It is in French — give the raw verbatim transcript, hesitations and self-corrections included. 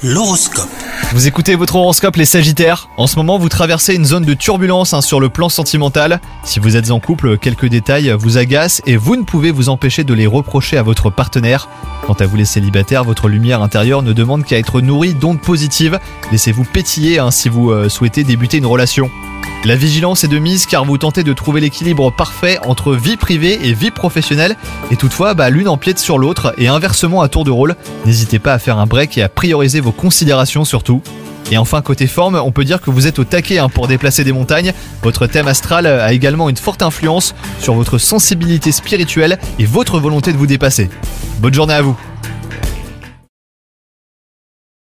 L'horoscope. Vous écoutez votre horoscope les Sagittaires. En ce moment, vous traversez une zone de turbulence hein, sur le plan sentimental. Si vous êtes en couple, quelques détails vous agacent et vous ne pouvez vous empêcher de les reprocher à votre partenaire. Quant à vous les célibataires, votre lumière intérieure ne demande qu'à être nourrie d'ondes positives. Laissez-vous pétiller hein, si vous euh, souhaitez débuter une relation. La vigilance est de mise car vous tentez de trouver l'équilibre parfait entre vie privée et vie professionnelle. Et toutefois, bah, l'une empiète sur l'autre et inversement à tour de rôle. N'hésitez pas à faire un break et à prioriser vos considérations surtout. Et enfin, côté forme, on peut dire que vous êtes au taquet hein, pour déplacer des montagnes. Votre thème astral a également une forte influence sur votre sensibilité spirituelle et votre volonté de vous dépasser. Bonne journée à vous!